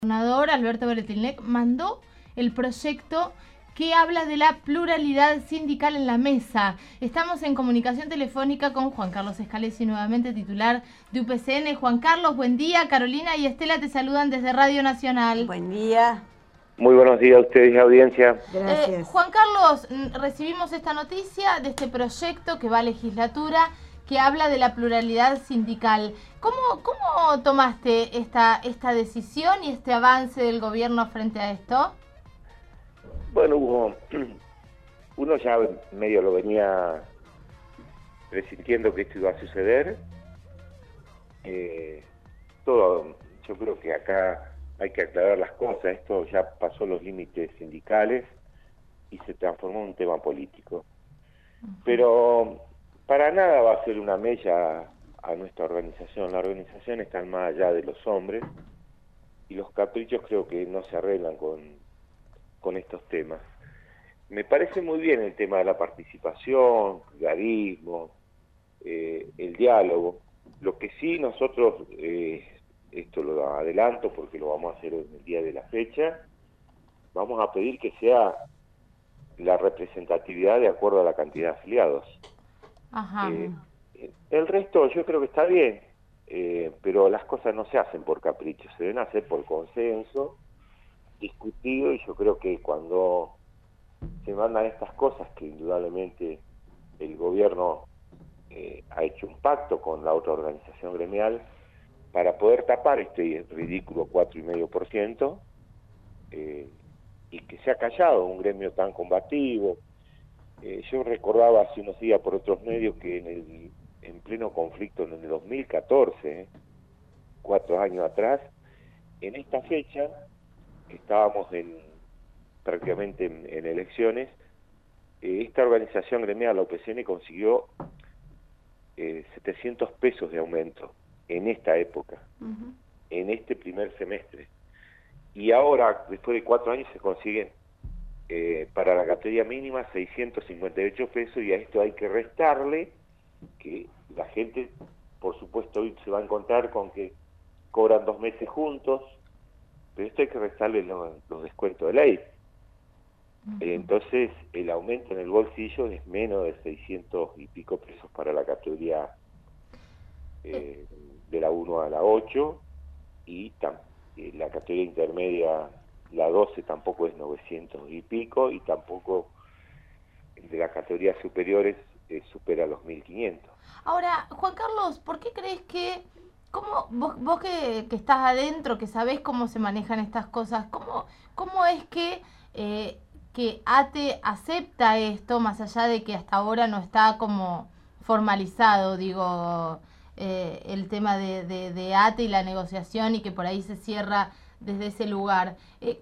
Gobernador Alberto Bretilnec mandó el proyecto que habla de la pluralidad sindical en la mesa. Estamos en comunicación telefónica con Juan Carlos Scalesi, nuevamente titular de UPCN. Juan Carlos, buen día. Carolina y Estela te saludan desde Radio Nacional. Buen día. Muy buenos días a ustedes y audiencia. Gracias. Juan Carlos, recibimos esta noticia de este proyecto que va a legislatura, que habla de la pluralidad sindical. ¿Cómo tomaste esta decisión y este avance del gobierno frente a esto? Bueno, Hugo, uno ya medio lo venía presintiendo que esto iba a suceder. Yo creo que acá hay que aclarar las cosas. Esto ya pasó los límites sindicales y se transformó en un tema político. Pero para nada va a ser una mella a nuestra organización. La organización está más allá de los hombres y los caprichos creo que no se arreglan con estos temas. Me parece muy bien el tema de la participación, el garismo, el diálogo. Lo que sí nosotros, esto lo adelanto porque lo vamos a hacer en el día de la fecha, vamos a pedir que sea la representatividad de acuerdo a la cantidad de afiliados. Ajá. El resto yo creo que está bien, pero las cosas no se hacen por capricho, se deben hacer por consenso, discutido, y yo creo que cuando se mandan estas cosas, que indudablemente el gobierno ha hecho un pacto con la otra organización gremial para poder tapar este ridículo 4,5%, y que se ha callado un gremio tan combativo. Yo recordaba hace unos días por otros medios que en pleno conflicto en el 2014, 4 años atrás, en esta fecha, que estábamos prácticamente en elecciones, esta organización gremial, la UPCN, consiguió 700 pesos de aumento en esta época, en este primer semestre. Y ahora, después de 4 años, se consiguen para la categoría mínima 658 pesos, y a esto hay que restarle que la gente, por supuesto, hoy se va a encontrar con que cobran 2 meses juntos, pero esto hay que restarle los descuentos de ley. Entonces, el aumento en el bolsillo es menos de 600 y pico pesos para la categoría de la 1 a la 8, y la categoría intermedia, la 12, tampoco es 900 y pico, y tampoco de las categorías superiores supera los 1.500. Ahora, Juan Carlos, ¿por qué crees que, vos que estás adentro, que sabés cómo se manejan estas cosas, cómo es que ATE acepta esto, más allá de que hasta ahora no está como formalizado, digo, el tema de ATE y la negociación, y que por ahí se cierra desde ese lugar?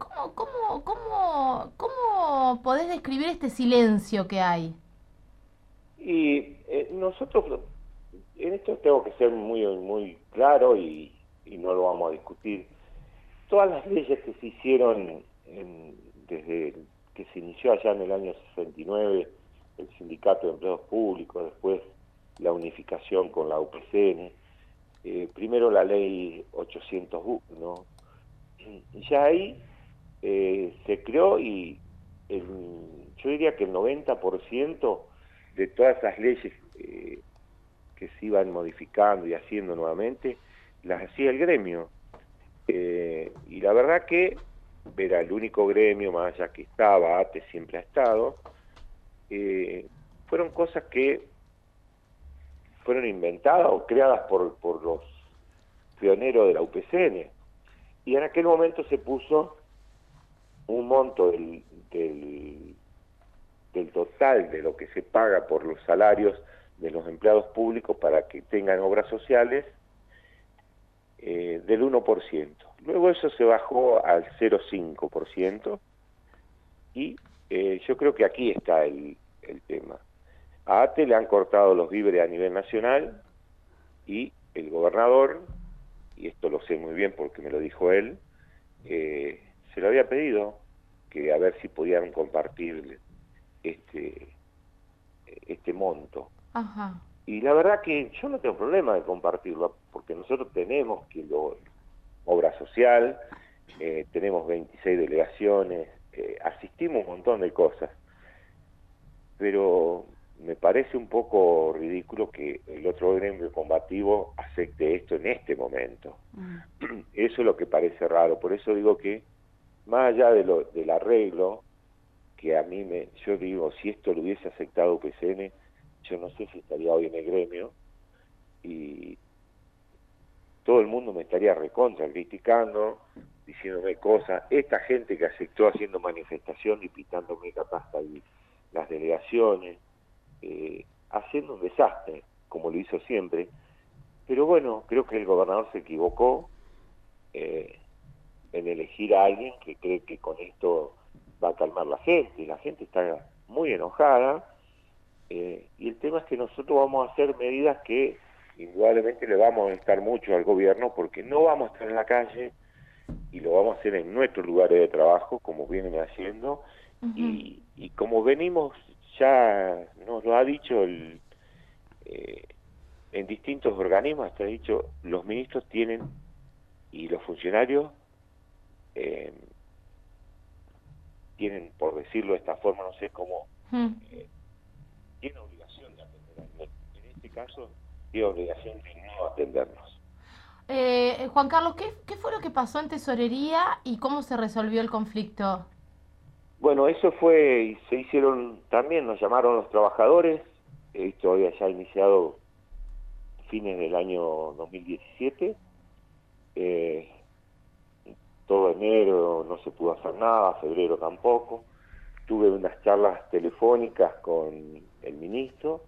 ¿Cómo podés describir este silencio que hay? Y nosotros, en esto tengo que ser muy claro, y no lo vamos a discutir. Todas las leyes que se hicieron desde que se inició allá en el año 69, el Sindicato de Empleados Públicos, después la unificación con la UPCN, primero la ley 801, ya ahí se creó, y yo diría que el 90% de todas esas leyes que se iban modificando y haciendo nuevamente, las hacía el gremio. Y la verdad que era el único gremio, más allá que estaba, ATE siempre ha estado, fueron cosas que fueron inventadas o creadas por los pioneros de la UPCN. Y en aquel momento se puso un monto del total de lo que se paga por los salarios de los empleados públicos para que tengan obras sociales, del 1%. Luego eso se bajó al 0,5%, y yo creo que aquí está el tema. A ATE le han cortado los víveres a nivel nacional, y el gobernador, y esto lo sé muy bien porque me lo dijo él, se lo había pedido que a ver si podían compartir este monto. Ajá. Y la verdad que yo no tengo problema de compartirlo, porque nosotros tenemos obra social, tenemos 26 delegaciones, asistimos un montón de cosas, pero me parece un poco ridículo que el otro gremio combativo acepte esto en este momento. Eso es lo que parece raro, por eso digo que más allá del arreglo, que a mí yo digo, si esto lo hubiese aceptado UPCN, yo no sé si estaría hoy en el gremio, y todo el mundo me estaría recontra criticando, diciéndome cosas. Esta gente que aceptó haciendo manifestación y pitándome capaz ahí las delegaciones, haciendo un desastre, como lo hizo siempre. Pero bueno, creo que el gobernador se equivocó en elegir a alguien que cree que con esto va a calmar la gente. La gente está muy enojada, y el tema es que nosotros vamos a hacer medidas que indudablemente le vamos a molestar mucho al gobierno, porque no vamos a estar en la calle y lo vamos a hacer en nuestros lugares de trabajo, como vienen haciendo, y como venimos, ya nos lo ha dicho en distintos organismos, hasta ha dicho, los ministros tienen, y los funcionarios tienen, por decirlo de esta forma, no sé cómo, tienen obligación de atendernos. En este caso, tiene obligación de no atendernos. Juan Carlos, ¿qué fue lo que pasó en Tesorería y cómo se resolvió el conflicto? Bueno, eso fue, y se hicieron también, nos llamaron los trabajadores, esto había ya iniciado fines del año 2017, todo enero no se pudo hacer nada, febrero tampoco, tuve unas charlas telefónicas con el ministro,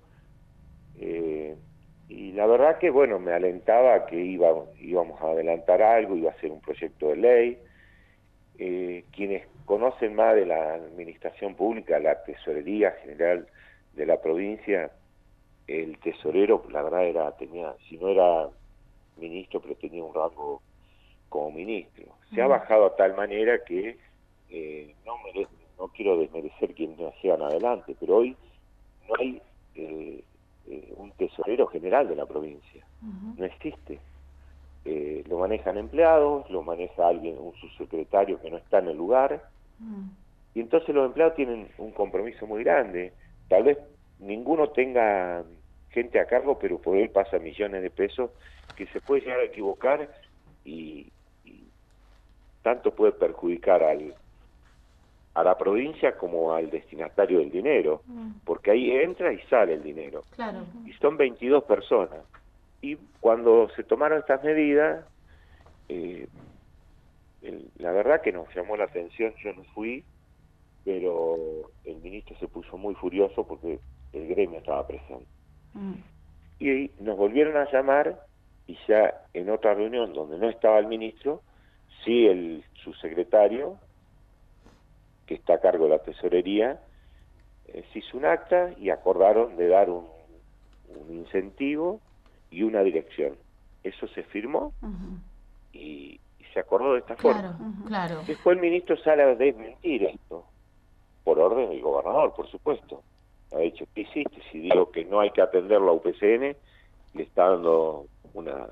y la verdad que, bueno, me alentaba que íbamos a adelantar algo, iba a ser un proyecto de ley. Quienes conocen más de la administración pública, la tesorería general de la provincia, el tesorero, la verdad tenía, si no era ministro, pero tenía un rango como ministro. Se ha bajado a tal manera que no quiero desmerecer quienes nos llevan adelante, pero hoy no hay un tesorero general de la provincia, no existe. Lo manejan empleados, lo maneja alguien, un subsecretario que no está en el lugar, y entonces los empleados tienen un compromiso muy grande. Tal vez ninguno tenga gente a cargo, pero por él pasa millones de pesos que se puede llegar a equivocar, y tanto puede perjudicar a la provincia como al destinatario del dinero, porque ahí entra y sale el dinero. Claro. Y son 22 personas. Y cuando se tomaron estas medidas, la verdad que nos llamó la atención, yo no fui, pero el ministro se puso muy furioso porque el gremio estaba presente. Y nos volvieron a llamar, y ya en otra reunión donde no estaba el ministro, sí el subsecretario, que está a cargo de la tesorería, se hizo un acta y acordaron de dar un incentivo y una dirección. Eso se firmó y se acordó de esta forma. Claro. Después el ministro sale a desmentir esto, por orden del gobernador, por supuesto. Ha dicho, ¿qué hiciste? Si digo que no hay que atenderlo a UPCN, le está dando una...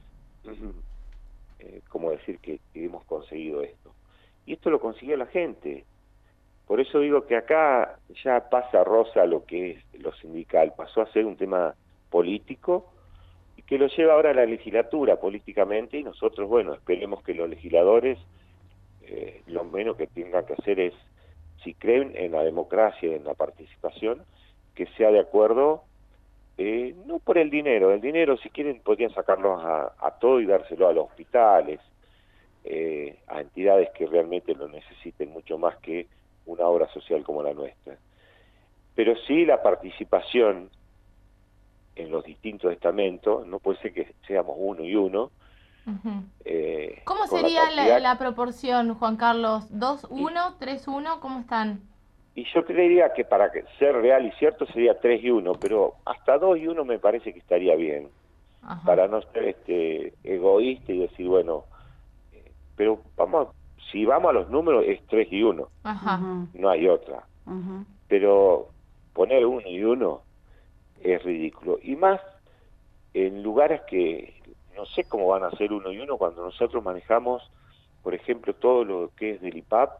¿cómo decir que hemos conseguido esto? Y esto lo consiguió la gente. Por eso digo que acá ya pasa rosa lo que es lo sindical, pasó a ser un tema político, y que lo lleva ahora a la legislatura políticamente, y nosotros, bueno, esperemos que los legisladores lo menos que tengan que hacer es, si creen en la democracia y en la participación, que sea de acuerdo, no por el dinero si quieren podrían sacarlo a todo y dárselo a los hospitales, a entidades que realmente lo necesiten mucho más que una obra social como la nuestra. Pero sí la participación en los distintos estamentos, no puede ser que seamos uno y uno. ¿Cómo con sería cantidad, la proporción, Juan Carlos? ¿2-1, 3-1? ¿Cómo están? y yo creería que para ser real y cierto sería 3 y 1, pero hasta 2 y 1 me parece que estaría bien, para no ser egoísta y decir, bueno, pero si vamos a los números es 3 y 1, no hay otra. Pero poner 1 y 1 es ridículo, y más en lugares que no sé cómo van a ser 1 y 1 cuando nosotros manejamos por ejemplo, todo lo que es del IPAP,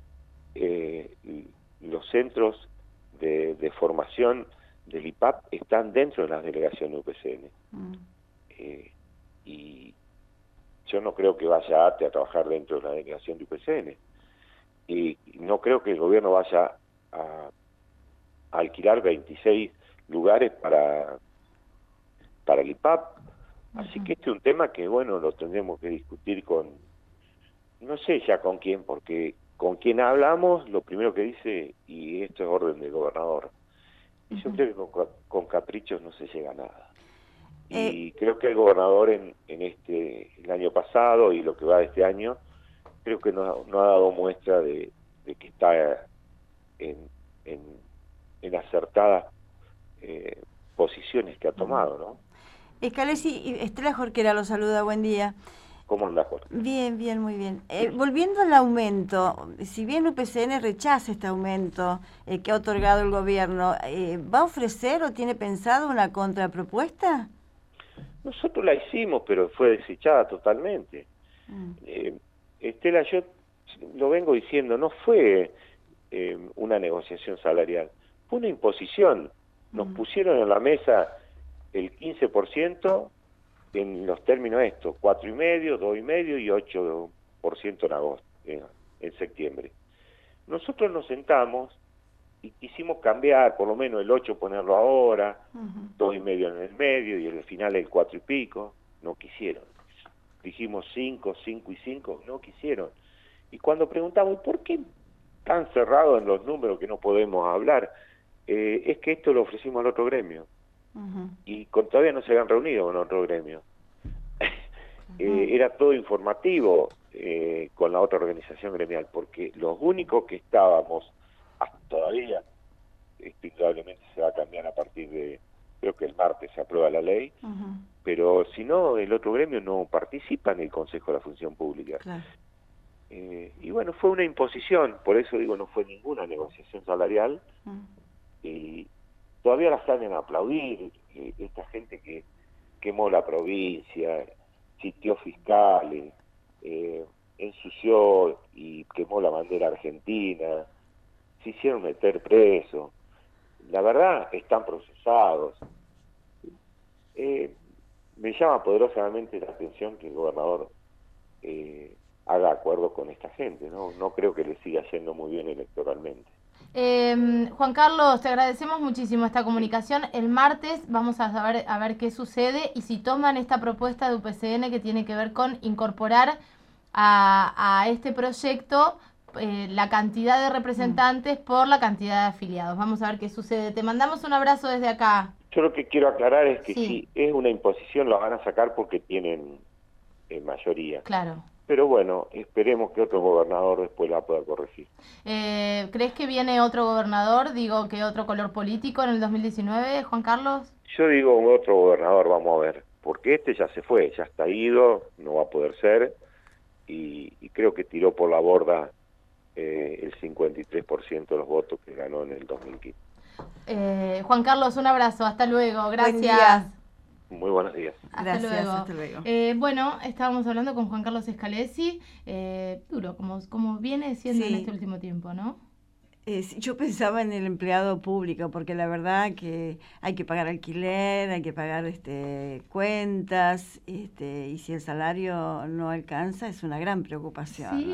los centros de formación del IPAP están dentro de las delegaciones UPCN. Y yo no creo que vaya ATE a trabajar dentro de la delegación de UPCN. Y no creo que el gobierno vaya a alquilar 26 lugares para el IPAP. Así que este es un tema que, bueno, lo tendremos que discutir con, no sé ya con quién, porque con quien hablamos, lo primero que dice, y esto es orden del gobernador. Y yo creo que con caprichos no se llega a nada. Y creo que el gobernador en el año pasado y lo que va de este año, creo que no ha dado muestra de que está en acertadas posiciones que ha tomado, ¿no? Scalesi, Estela Jorquera lo saluda, buen día. ¿Cómo anda, Jorge? Bien, bien, muy bien. Volviendo al aumento, si bien UPCN rechaza este aumento que ha otorgado el gobierno, ¿va a ofrecer o tiene pensado una contrapropuesta? Nosotros la hicimos, pero fue desechada totalmente. Estela, yo lo vengo diciendo, no fue una negociación salarial, fue una imposición. Nos pusieron en la mesa el 15% en los términos estos, 4,5%, 2,5% y 8% en agosto, en septiembre. Nosotros nos sentamos y quisimos cambiar, por lo menos el 8 ponerlo ahora, 2,5% en el medio y al final el 4 y pico. No quisieron. Dijimos 5, 5 y 5, no quisieron. Y cuando preguntamos, ¿por qué tan cerrado en los números que no podemos hablar? Es que esto lo ofrecimos al otro gremio. Y todavía no se habían reunido con otro gremio. Era todo informativo con la otra organización gremial, porque los únicos que estábamos, hasta todavía, probablemente se va a cambiar a partir de, creo que el martes se aprueba la ley, pero si no, el otro gremio no participa en el Consejo de la Función Pública. Claro. Y bueno, fue una imposición, por eso digo, no fue ninguna negociación salarial, y todavía la salen a aplaudir, esta gente que quemó la provincia, sitió fiscales, ensució y quemó la bandera argentina, se hicieron meter presos. La verdad, están procesados. Me llama poderosamente la atención que el gobernador haga acuerdo con esta gente, ¿no? No creo que le siga yendo muy bien electoralmente. Juan Carlos, te agradecemos muchísimo esta comunicación. El martes vamos a ver qué sucede y si toman esta propuesta de UPCN que tiene que ver con incorporar a este proyecto la cantidad de representantes por la cantidad de afiliados. Vamos a ver qué sucede. Te mandamos un abrazo desde acá. Yo lo que quiero aclarar es que si es una imposición lo van a sacar porque tienen mayoría. Claro. Pero bueno, esperemos que otro gobernador después la pueda corregir. ¿Crees que viene otro gobernador, digo, que otro color político en el 2019, Juan Carlos? Yo digo otro gobernador, vamos a ver, porque este ya se fue, ya está ido, no va a poder ser, y creo que tiró por la borda el 53% de los votos que ganó en el 2015. Juan Carlos, un abrazo, hasta luego, gracias. Muy buenos días. Hasta luego. Bueno, estábamos hablando con Juan Carlos Scalesi, duro, como viene siendo en este último tiempo, ¿no? Yo pensaba en el empleado público, porque la verdad que hay que pagar alquiler, hay que pagar cuentas, y si el salario no alcanza es una gran preocupación. Sí.